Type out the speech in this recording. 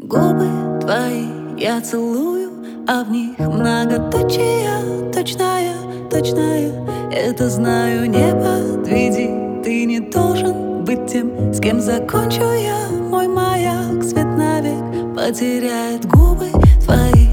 Губы твои я целую, а в них многоточие, точная, точная. Это знаю, не подведи, ты не должен быть тем, с кем закончу я. Мой маяк свет навек потеряет губы твои.